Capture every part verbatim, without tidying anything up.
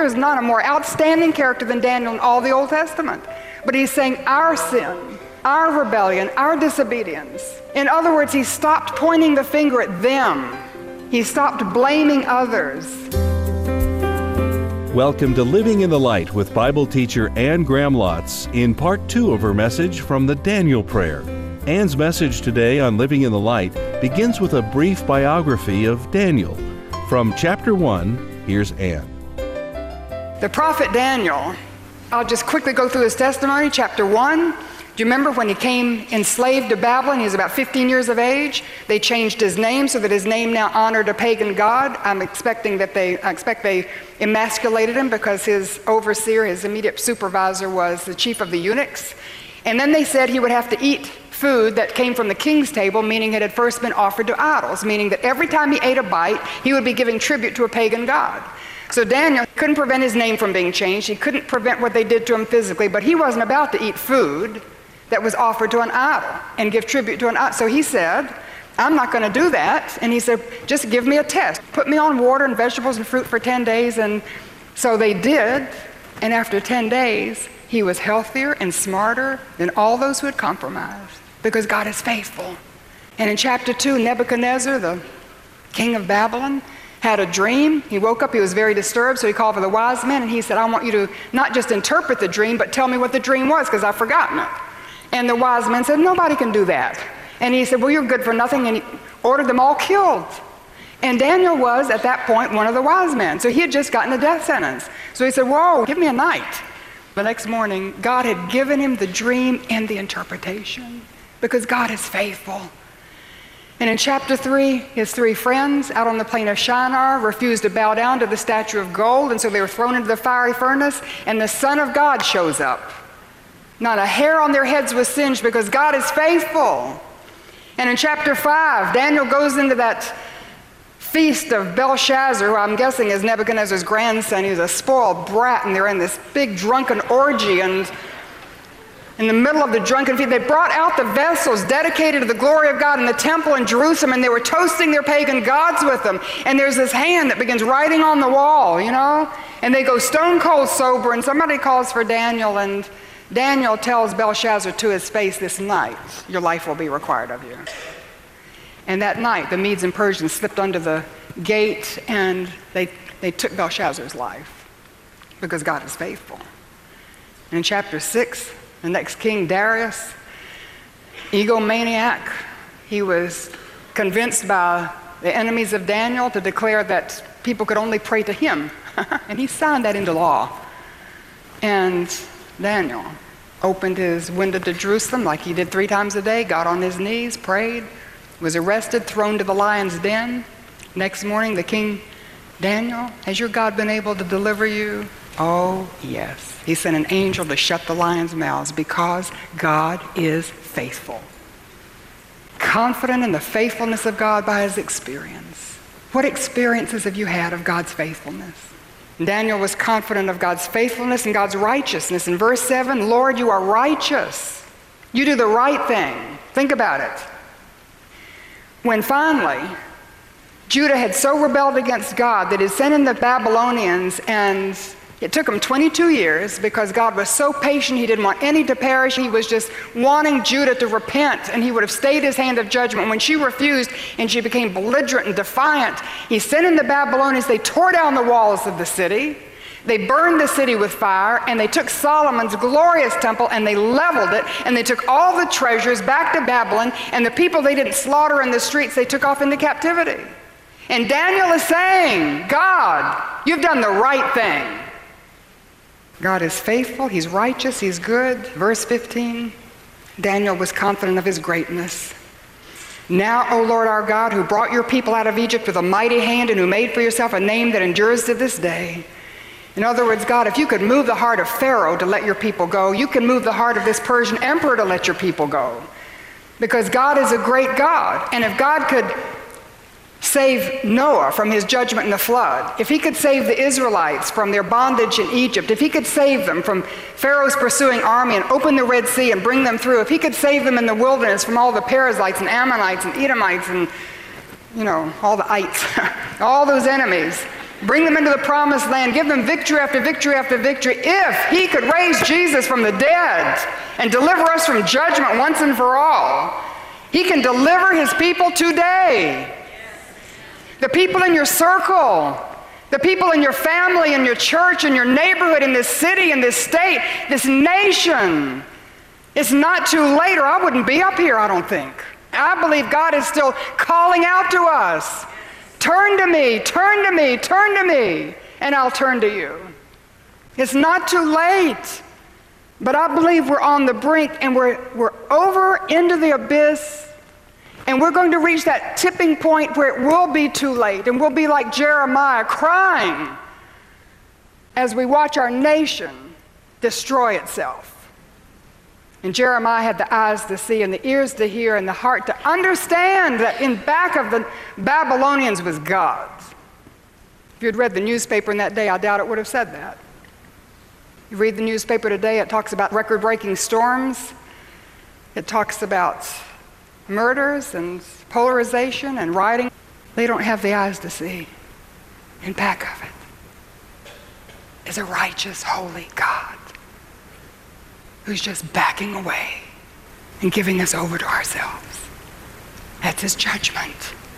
there is not a more outstanding character than Daniel in all the Old Testament. But he's saying our sin, our rebellion, our disobedience. In other words, he stopped pointing the finger at them. He stopped blaming others. Welcome to Living in the Light with Bible teacher Anne Graham Lotz in part two of her message from the Daniel Prayer. Anne's message today on Living in the Light begins with a brief biography of Daniel. From chapter one, here's Anne. The prophet Daniel, I'll just quickly go through his testimony. Chapter one, do you remember when he came enslaved to Babylon? He was about fifteen years of age. They changed his name so that his name now honored a pagan god. I'm expecting that they, I expect they emasculated him because his overseer, his immediate supervisor, was the chief of the eunuchs. And then they said he would have to eat food that came from the king's table, meaning it had first been offered to idols, meaning that every time he ate a bite, he would be giving tribute to a pagan god. So Daniel couldn't prevent his name from being changed. He couldn't prevent what they did to him physically, but he wasn't about to eat food that was offered to an idol and give tribute to an idol. So he said, I'm not going to do that. And he said, just give me a test. Put me on water and vegetables and fruit for ten days. And so they did. And after ten days, he was healthier and smarter than all those who had compromised, because God is faithful. And in chapter two, Nebuchadnezzar, the king of Babylon, had a dream. He woke up, he was very disturbed, so he called for the wise men, and he said, I want you to not just interpret the dream, but tell me what the dream was, because I've forgotten it. And the wise men said, nobody can do that. And he said, well, you're good for nothing, and he ordered them all killed. And Daniel was, at that point, one of the wise men. So he had just gotten a death sentence. So he said, whoa, give me a night. The next morning, God had given him the dream and the interpretation, because God is faithful. And in chapter three, his three friends out on the plain of Shinar refused to bow down to the statue of gold, and so they were thrown into the fiery furnace, and the Son of God shows up. Not a hair on their heads was singed, because God is faithful. And in chapter five, Daniel goes into that feast of Belshazzar, who I'm guessing is Nebuchadnezzar's grandson. He was a spoiled brat, and they're in this big drunken orgy, and in the middle of the drunken feast, they brought out the vessels dedicated to the glory of God in the temple in Jerusalem, and they were toasting their pagan gods with them. And there's this hand that begins writing on the wall, you know? And they go stone cold sober, and somebody calls for Daniel, and Daniel tells Belshazzar to his face, this night, your life will be required of you. And that night, the Medes and Persians slipped under the gate, and they, they took Belshazzar's life, because God is faithful. And in chapter six, the next king, Darius, egomaniac, he was convinced by the enemies of Daniel to declare that people could only pray to him. And he signed that into law. And Daniel opened his window to Jerusalem like he did three times a day, got on his knees, prayed, was arrested, thrown to the lion's den. Next morning, the king, Daniel, has your God been able to deliver you? Oh, yes. He sent an angel to shut the lions' mouths, because God is faithful. Confident in the faithfulness of God by his experience. What experiences have you had of God's faithfulness? Daniel was confident of God's faithfulness and God's righteousness. In verse seven, Lord, you are righteous. You do the right thing. Think about it. When finally Judah had so rebelled against God that he sent in the Babylonians, and it took him twenty-two years, because God was so patient, he didn't want any to perish. He was just wanting Judah to repent, and he would have stayed his hand of judgment. When she refused and she became belligerent and defiant, he sent in the Babylonians. They tore down the walls of the city. They burned the city with fire, and they took Solomon's glorious temple and they leveled it, and they took all the treasures back to Babylon, and the people they didn't slaughter in the streets, they took off into captivity. And Daniel is saying, God, you've done the right thing. God is faithful, he's righteous, he's good. Verse fifteen, Daniel was confident of his greatness. Now, O Lord our God, who brought your people out of Egypt with a mighty hand, and who made for yourself a name that endures to this day. In other words, God, if you could move the heart of Pharaoh to let your people go, you can move the heart of this Persian emperor to let your people go. Because God is a great God. And if God could save Noah from his judgment in the flood, if he could save the Israelites from their bondage in Egypt, if he could save them from Pharaoh's pursuing army and open the Red Sea and bring them through, if he could save them in the wilderness from all the Perizzites and Ammonites and Edomites and, you know, all the ites, all those enemies, Bring them into the promised land. Give them victory after victory after victory. If he could raise Jesus from the dead and deliver us from judgment once and for all, he can deliver his people today. The people in your circle, the people in your family, in your church, in your neighborhood, in this city, in this state, this nation. It's not too late, or I wouldn't be up here, I don't think. I believe God is still calling out to us. Turn to me, turn to me, turn to me, and I'll turn to you. It's not too late, but I believe we're on the brink, and we're, we're over into the abyss, and we're going to reach that tipping point where it will be too late, and we'll be like Jeremiah crying as we watch our nation destroy itself. And Jeremiah had the eyes to see and the ears to hear and the heart to understand that in back of the Babylonians was God. If you had read the newspaper in that day, I doubt it would have said that. You read the newspaper today, it talks about record-breaking storms. It talks about murders and polarization and rioting. They don't have the eyes to see. In back of it is a righteous, holy God who's just backing away and giving us over to ourselves. That's his judgment.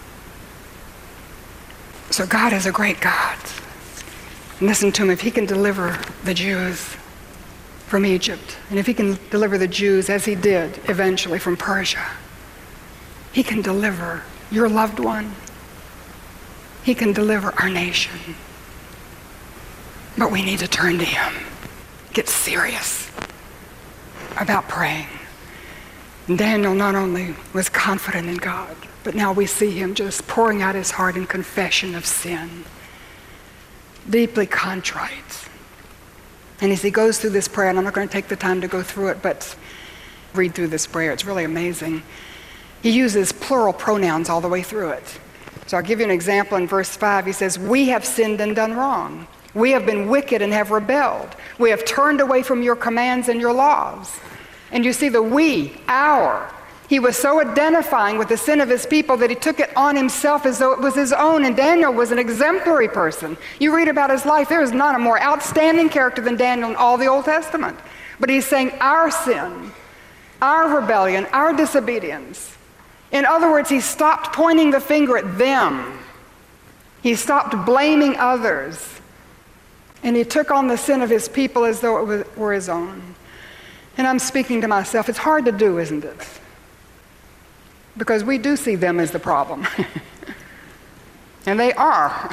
So God is a great God. And listen to him, if he can deliver the Jews from Egypt, and if he can deliver the Jews, as he did eventually, from Persia, he can deliver your loved one. He can deliver our nation. But we need to turn to him. Get serious about praying. And Daniel not only was confident in God, but now we see him just pouring out his heart in confession of sin, deeply contrite. And as he goes through this prayer, and I'm not going to take the time to go through it, but read through this prayer, it's really amazing. He uses plural pronouns all the way through it. So I'll give you an example in verse five. He says, we have sinned and done wrong. We have been wicked and have rebelled. We have turned away from your commands and your laws. And you see the we, our. He was so identifying with the sin of his people that he took it on himself as though it was his own. And Daniel was an exemplary person. You read about his life, there is not a more outstanding character than Daniel in all the Old Testament. But he's saying our sin, our rebellion, our disobedience. In other words, he stopped pointing the finger at them. He stopped blaming others. And he took on the sin of his people as though it was, were his own. And I'm speaking to myself. It's hard to do, isn't it? Because we do see them as the problem. And they are.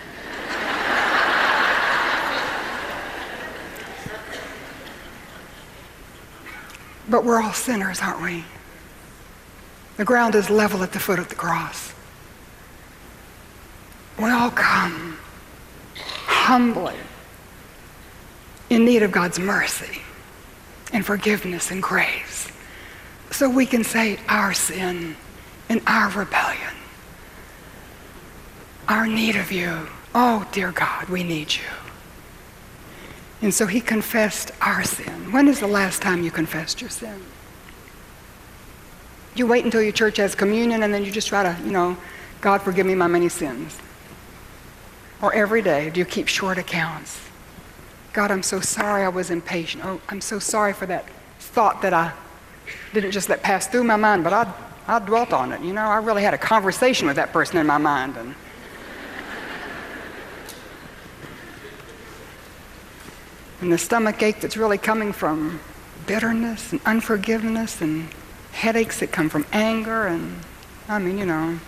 But we're all sinners, aren't we? The ground is level at the foot of the cross. We all come humbly in need of God's mercy and forgiveness and grace, so we can say our sin and our rebellion, our need of you. Oh, dear God, we need you. And so he confessed our sin. When is the last time you confessed your sin? You wait until your church has communion and then you just try to, you know, God forgive me my many sins. Or every day, do you keep short accounts? God, I'm so sorry I was impatient. Oh, I'm so sorry for that thought that I didn't just let pass through my mind, but I, I dwelt on it. You know, I really had a conversation with that person in my mind. And and the stomach ache that's really coming from bitterness and unforgiveness and headaches that come from anger and, I mean, you know,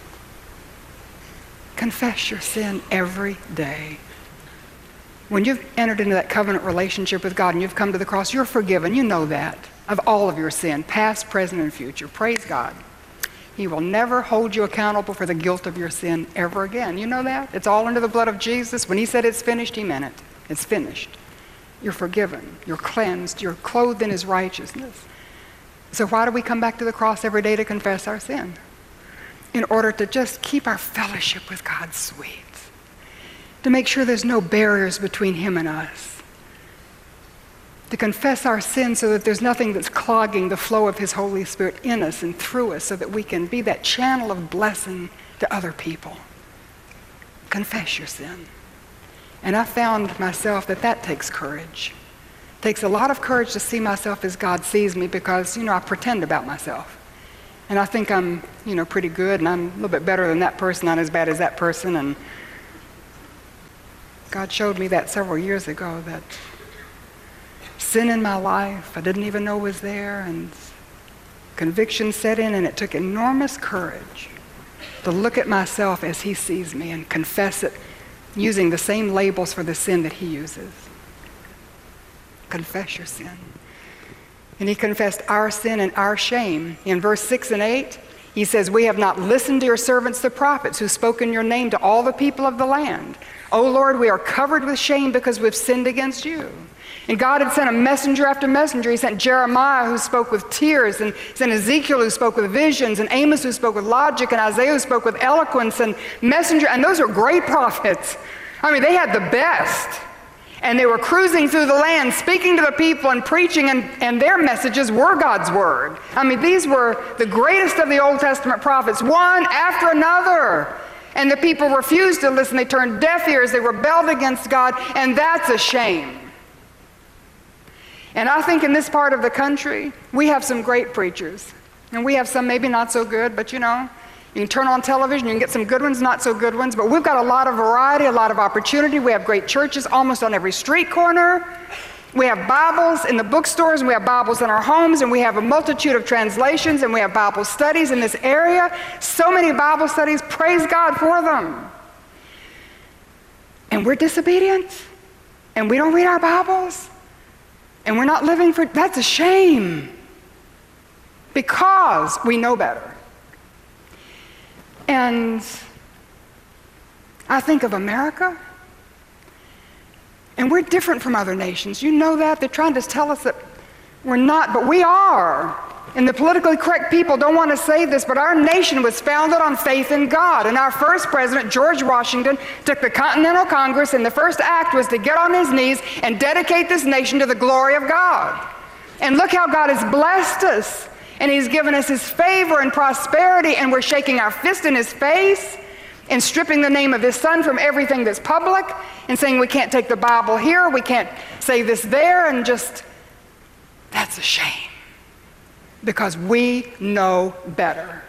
confess your sin every day. When you've entered into that covenant relationship with God and you've come to the cross, you're forgiven. You know that, of all of your sin, past, present, and future. Praise God. He will never hold you accountable for the guilt of your sin ever again. You know that? It's all under the blood of Jesus. When he said it's finished, he meant it. It's finished. You're forgiven. You're cleansed. You're clothed in his righteousness. So why do we come back to the cross every day to confess our sin? In order to just keep our fellowship with God sweet. To make sure there's no barriers between him and us. To confess our sin so that there's nothing that's clogging the flow of his Holy Spirit in us and through us so that we can be that channel of blessing to other people. Confess your sin. And I found myself that that takes courage. It takes a lot of courage to see myself as God sees me, because, you know, I pretend about myself. And I think I'm, you know, pretty good, and I'm a little bit better than that person, not as bad as that person. And God showed me that several years ago, that sin in my life I didn't even know was there, and conviction set in, and it took enormous courage to look at myself as He sees me and confess it using the same labels for the sin that He uses. Confess your sin. And He confessed our sin and our shame. In verse six and eight, He says, "We have not listened to your servants the prophets, who spoke in your name to all the people of the land. O Lord, we are covered with shame because we've sinned against you." And God had sent a messenger after messenger. He sent Jeremiah, who spoke with tears, and sent Ezekiel, who spoke with visions, and Amos, who spoke with logic, and Isaiah, who spoke with eloquence, and messenger. And those are great prophets. I mean, they had the best. And they were cruising through the land, speaking to the people and preaching, and, and their messages were God's word. I mean, these were the greatest of the Old Testament prophets, one after another. And the people refused to listen. They turned deaf ears. They rebelled against God, and that's a shame. And I think in this part of the country, we have some great preachers. And we have some maybe not so good, but you know, you can turn on television, you can get some good ones, not so good ones, but we've got a lot of variety, a lot of opportunity. We have great churches almost on every street corner. We have Bibles in the bookstores, and we have Bibles in our homes, and we have a multitude of translations, and we have Bible studies in this area. So many Bible studies, praise God for them. And we're disobedient, and we don't read our Bibles, and we're not living for, that's a shame, because we know better. And I think of America, and we're different from other nations. You know that. They're trying to tell us that we're not, but we are. And the politically correct people don't want to say this, but our nation was founded on faith in God. And our first president, George Washington, took the Continental Congress, and the first act was to get on his knees and dedicate this nation to the glory of God. And look how God has blessed us. And He's given us His favor and prosperity, and we're shaking our fist in His face and stripping the name of His Son from everything that's public, and saying we can't take the Bible here, we can't say this there, and just, that's a shame. Because we know better.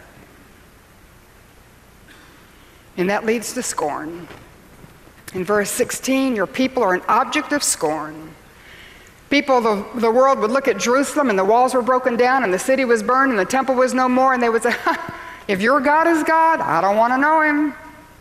And that leads to scorn. In verse sixteen, your people are an object of scorn. People of the, the world would look at Jerusalem, and the walls were broken down, and the city was burned, and the temple was no more, and they would say, if your God is God, I don't want to know Him.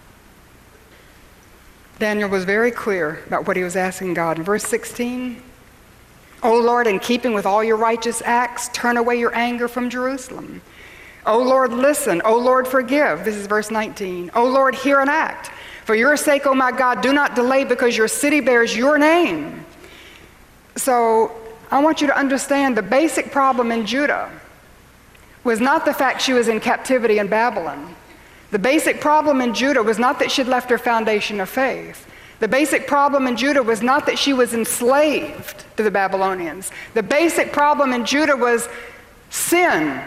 Daniel was very clear about what he was asking God. In verse sixteen, O Lord, in keeping with all your righteous acts, turn away your anger from Jerusalem. O Lord, listen. O Lord, forgive. This is verse nineteen. O Lord, hear and act. For your sake, O my God, do not delay, because your city bears your name. So I want you to understand the basic problem in Judah was not the fact she was in captivity in Babylon. The basic problem in Judah was not that she'd left her foundation of faith. The basic problem in Judah was not that she was enslaved to the Babylonians. The basic problem in Judah was sin.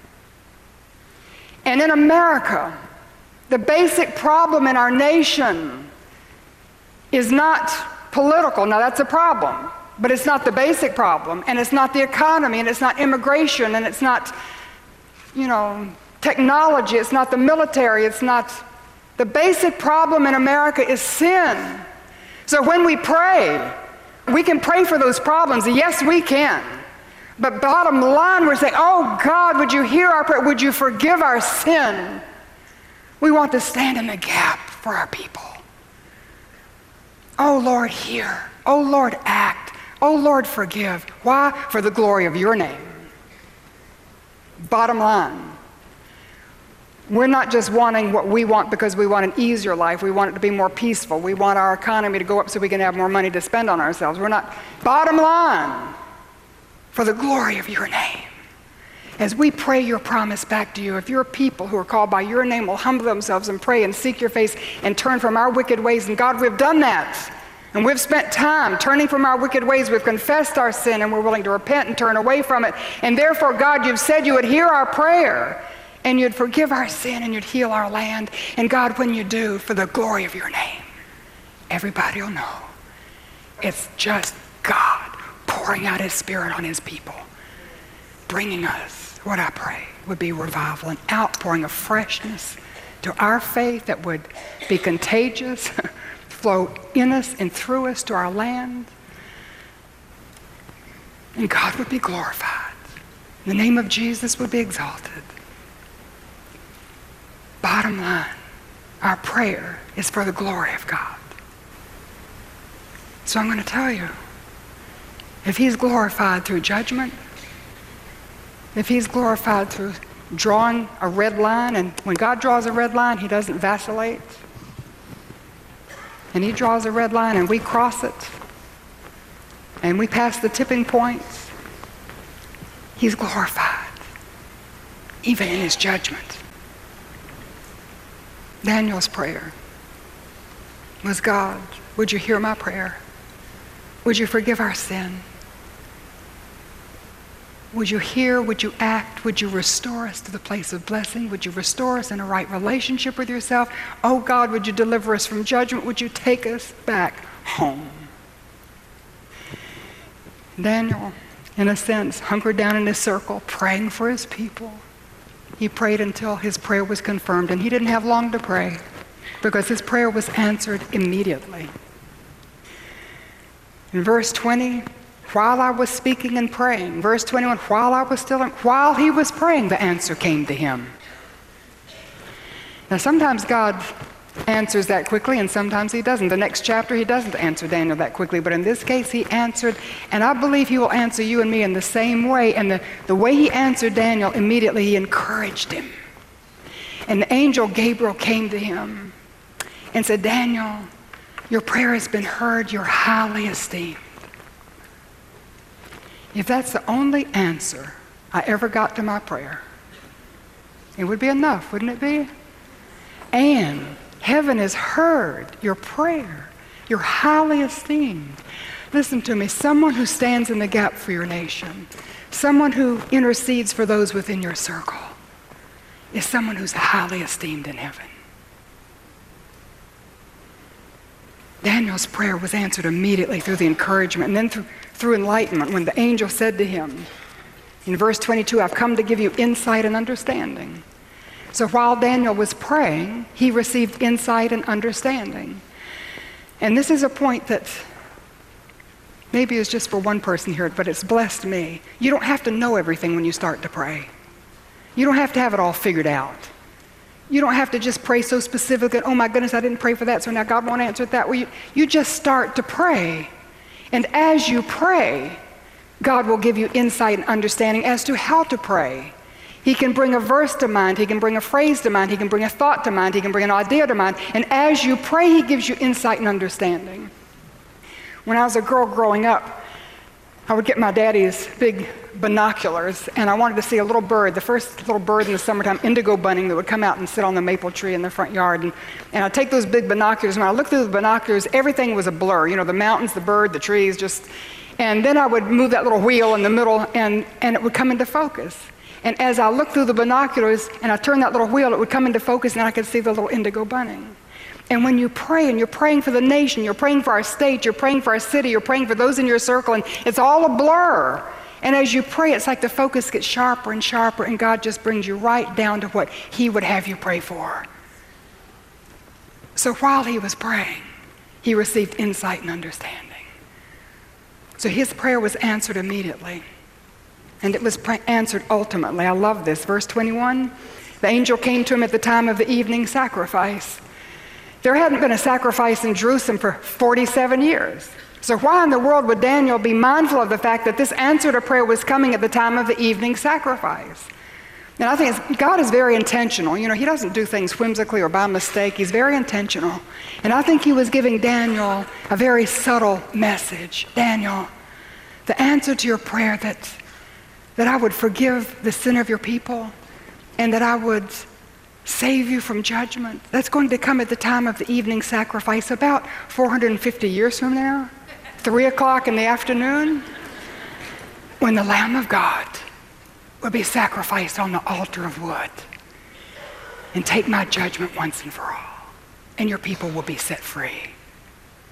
And in America, the basic problem in our nation is not political. Now that's a problem. But it's not the basic problem, and it's not the economy, and it's not immigration, and it's not, you know, technology, it's not the military, it's not, the basic problem in America is sin. So when we pray, we can pray for those problems. Yes, we can. But bottom line, we're saying, oh God, would you hear our prayer? Would you forgive our sin? We want to stand in the gap for our people. Oh Lord, hear. Oh Lord, act. Oh Lord, forgive. Why? For the glory of your name. Bottom line, we're not just wanting what we want because we want an easier life. We want it to be more peaceful. We want our economy to go up so we can have more money to spend on ourselves. We're not, bottom line, for the glory of your name. As we pray your promise back to you, if your people who are called by your name will humble themselves and pray and seek your face and turn from our wicked ways, and God, we've done that. And we've spent time turning from our wicked ways. We've confessed our sin, and we're willing to repent and turn away from it. And therefore, God, you've said you would hear our prayer, and you'd forgive our sin, and you'd heal our land. And God, when you do, for the glory of your name, everybody will know it's just God pouring out his Spirit on his people, bringing us, what I pray, would be revival, an outpouring of freshness to our faith that would be contagious, flow in us and through us to our land. And God would be glorified. The name of Jesus would be exalted. Bottom line, our prayer is for the glory of God. So I'm going to tell you, if he's glorified through judgment, if he's glorified through drawing a red line, and when God draws a red line, he doesn't vacillate. And he draws a red line and we cross it, and we pass the tipping points, he's glorified, even in his judgment. Daniel's prayer was, God, would you hear my prayer? Would you forgive our sin? Would you hear? Would you act? Would you restore us to the place of blessing? Would you restore us in a right relationship with yourself? Oh God, would you deliver us from judgment? Would you take us back home? Daniel, in a sense, hunkered down in his circle, praying for his people. He prayed until his prayer was confirmed, and he didn't have long to pray because his prayer was answered immediately. In verse twenty, while I was speaking and praying, verse twenty-one, while I was still, while he was praying, the answer came to him. Now sometimes God answers that quickly and sometimes he doesn't. The next chapter he doesn't answer Daniel that quickly, but in this case he answered, and I believe he will answer you and me in the same way. And the, the way he answered Daniel, immediately he encouraged him. And the angel Gabriel came to him and said, Daniel, your prayer has been heard, you're highly esteemed. If that's the only answer I ever got to my prayer, it would be enough, wouldn't it be? And heaven has heard your prayer. You're highly esteemed. Listen to me, someone who stands in the gap for your nation, someone who intercedes for those within your circle, is someone who's highly esteemed in heaven. Daniel's prayer was answered immediately through the encouragement and then through, through enlightenment when the angel said to him, in verse twenty-two, I've come to give you insight and understanding. So while Daniel was praying, he received insight and understanding. And this is a point that maybe is just for one person here, but it's blessed me. You don't have to know everything when you start to pray. You don't have to have it all figured out. You don't have to just pray so specific and, oh my goodness, I didn't pray for that, so now God won't answer it that way. You, you just start to pray. And as you pray, God will give you insight and understanding as to how to pray. He can bring a verse to mind. He can bring a phrase to mind. He can bring a thought to mind. He can bring an idea to mind. And as you pray, he gives you insight and understanding. When I was a girl growing up, I would get my daddy's big binoculars, and I wanted to see a little bird, the first little bird in the summertime, indigo bunting, that would come out and sit on the maple tree in the front yard. And, and I'd take those big binoculars, and when I looked through the binoculars, everything was a blur. You know, the mountains, the bird, the trees, just... And then I would move that little wheel in the middle, and, and it would come into focus. And as I looked through the binoculars, and I turned that little wheel, it would come into focus, and I could see the little indigo bunting. And when you pray, and you're praying for the nation, you're praying for our state, you're praying for our city, you're praying for those in your circle, and it's all a blur. And as you pray, it's like the focus gets sharper and sharper, and God just brings you right down to what he would have you pray for. So while he was praying, he received insight and understanding. So his prayer was answered immediately, and it was pra- answered ultimately. I love this. Verse twenty-one, the angel came to him at the time of the evening sacrifice. There hadn't been a sacrifice in Jerusalem for forty-seven years. So why in the world would Daniel be mindful of the fact that this answer to prayer was coming at the time of the evening sacrifice? And I think it's, God is very intentional. You know, he doesn't do things whimsically or by mistake. He's very intentional. And I think he was giving Daniel a very subtle message. Daniel, the answer to your prayer that, that I would forgive the sin of your people and that I would save you from judgment, that's going to come at the time of the evening sacrifice about four hundred fifty years from now, three o'clock in the afternoon, when the Lamb of God will be sacrificed on the altar of wood and take my judgment once and for all, and your people will be set free.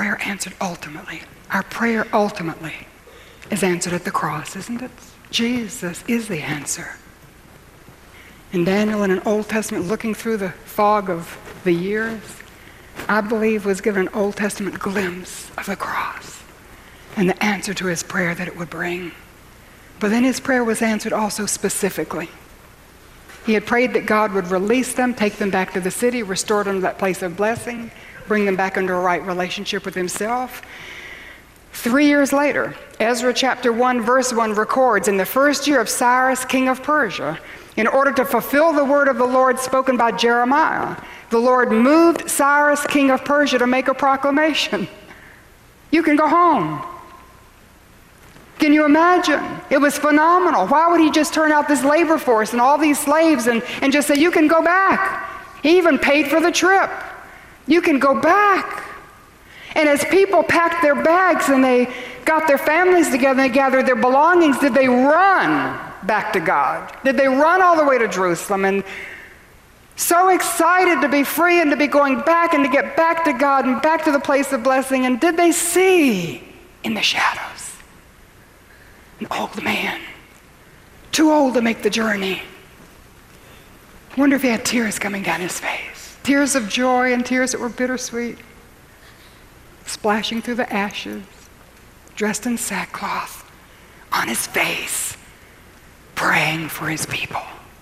prayer answered ultimately. Our prayer ultimately is answered at the cross, isn't it? Jesus is the answer. And Daniel, in an Old Testament, looking through the fog of the years, I believe was given an Old Testament glimpse of the cross and the answer to his prayer that it would bring. But then his prayer was answered also specifically. He had prayed that God would release them, take them back to the city, restore them to that place of blessing, bring them back into a right relationship with himself. Three years later, Ezra chapter one, verse one records, in the first year of Cyrus, king of Persia, in order to fulfill the word of the Lord spoken by Jeremiah, the Lord moved Cyrus, king of Persia, to make a proclamation. You can go home. Can you imagine? It was phenomenal. Why would he just turn out this labor force and all these slaves and, and just say, you can go back? He even paid for the trip. You can go back. And as people packed their bags and they got their families together and they gathered their belongings, did they run back to God? Did they run all the way to Jerusalem and so excited to be free and to be going back and to get back to God and back to the place of blessing? And did they see in the shadows an old man, too old to make the journey? I wonder if he had tears coming down his face, tears of joy and tears that were bittersweet, splashing through the ashes, dressed in sackcloth, on his face, praying for his people.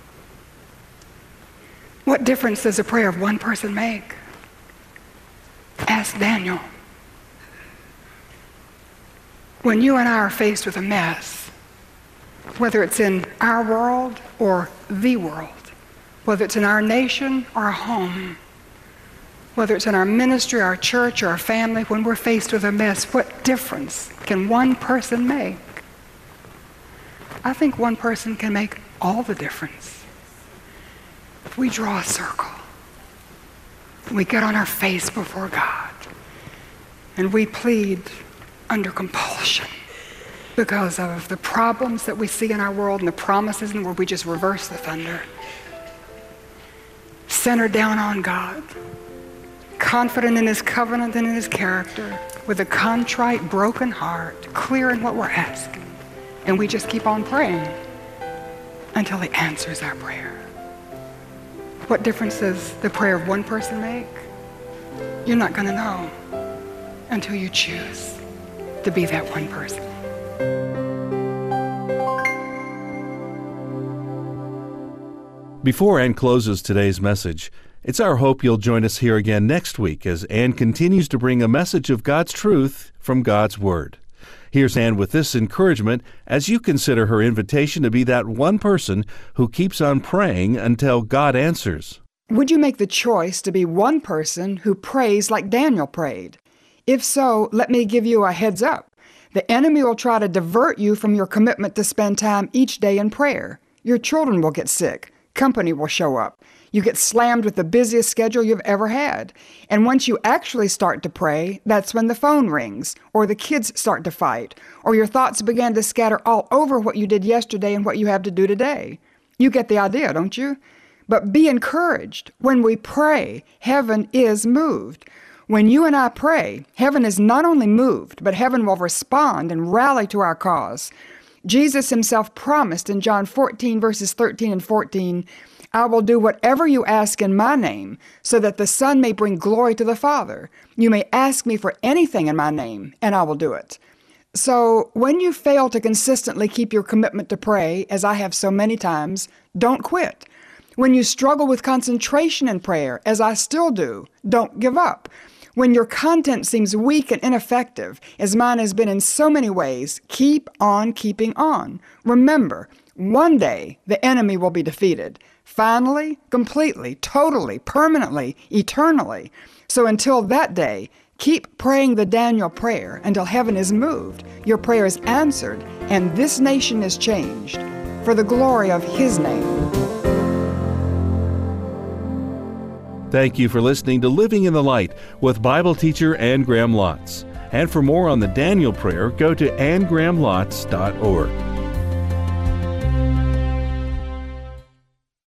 What difference does a prayer of one person make? Ask Daniel. When you and I are faced with a mess, whether it's in our world or the world, whether it's in our nation or our home, whether it's in our ministry, our church, or our family, when we're faced with a mess, what difference can one person make? I think one person can make all the difference. If we draw a circle, we get on our face before God, and we plead under compulsion because of the problems that we see in our world and the promises, and where we just reverse the thunder. Center down on God, confident in his covenant and in his character, with a contrite, broken heart, clear in what we're asking. And we just keep on praying until he answers our prayer. What difference does the prayer of one person make? You're not going to know until you choose to be that one person. Before Ann closes today's message, it's our hope you'll join us here again next week as Ann continues to bring a message of God's truth from God's Word. Here's Ann with this encouragement as you consider her invitation to be that one person who keeps on praying until God answers. Would you make the choice to be one person who prays like Daniel prayed? If so, let me give you a heads up. The enemy will try to divert you from your commitment to spend time each day in prayer. Your children will get sick. Company will show up. You get slammed with the busiest schedule you've ever had. And once you actually start to pray, that's when the phone rings, or the kids start to fight, or your thoughts begin to scatter all over what you did yesterday and what you have to do today. You get the idea, don't you? But be encouraged. When we pray, heaven is moved. When you and I pray, heaven is not only moved, but heaven will respond and rally to our cause. Jesus himself promised in John fourteen, verses thirteen and fourteen, I will do whatever you ask in my name, so that the Son may bring glory to the Father. You may ask me for anything in my name, and I will do it. So when you fail to consistently keep your commitment to pray, as I have so many times, don't quit. When you struggle with concentration in prayer, as I still do, don't give up. When your content seems weak and ineffective, as mine has been in so many ways, keep on keeping on. Remember, one day the enemy will be defeated. Finally, completely, totally, permanently, eternally. So until that day, keep praying the Daniel prayer until heaven is moved, your prayer is answered, and this nation is changed for the glory of his name. Thank you for listening to Living in the Light with Bible teacher Ann Graham Lotz. And for more on the Daniel prayer, go to ann graham lotz dot org.